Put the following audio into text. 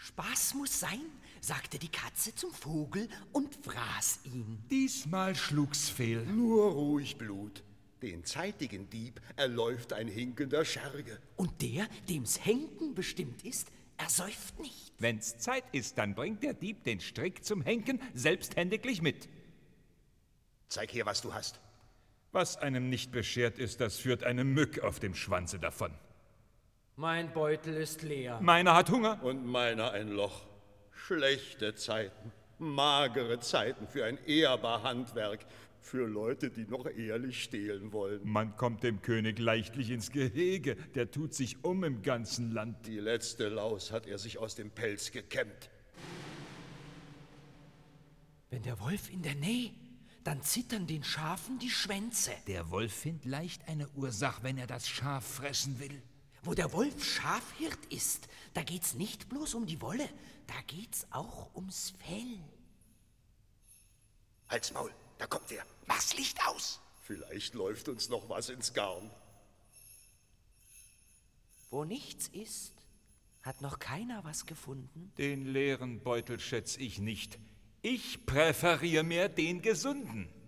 Spaß muss sein, sagte die Katze zum Vogel und fraß ihn. Diesmal schlug's fehl. Nur ruhig, Blut. Den zeitigen Dieb erläuft ein hinkender Scherge. Und der, dem's Henken bestimmt ist, ersäuft nicht. Wenn's Zeit ist, dann bringt der Dieb den Strick zum Henken selbsthändiglich mit. Zeig her, was du hast. Was einem nicht beschert ist, das führt eine Mück auf dem Schwanze davon. Mein Beutel ist leer. Meiner hat Hunger. Und meiner ein Loch. Schlechte Zeiten, magere Zeiten für ein ehrbar Handwerk, für Leute, die noch ehrlich stehlen wollen. Man kommt dem König leichtlich ins Gehege, der tut sich im ganzen Land. Die letzte Laus hat er sich aus dem Pelz gekämmt. Wenn der Wolf in der Nähe, dann zittern den Schafen die Schwänze. Der Wolf findet leicht eine Ursache, wenn er das Schaf fressen will. Wo der Wolf Schafhirt ist, da geht's nicht bloß um die Wolle, da geht's auch ums Fell. Halt's Maul, da kommt er. Mach's Licht aus. Vielleicht läuft uns noch was ins Garn. Wo nichts ist, hat noch keiner was gefunden. Den leeren Beutel schätz ich nicht. Ich präferiere mehr den gesunden.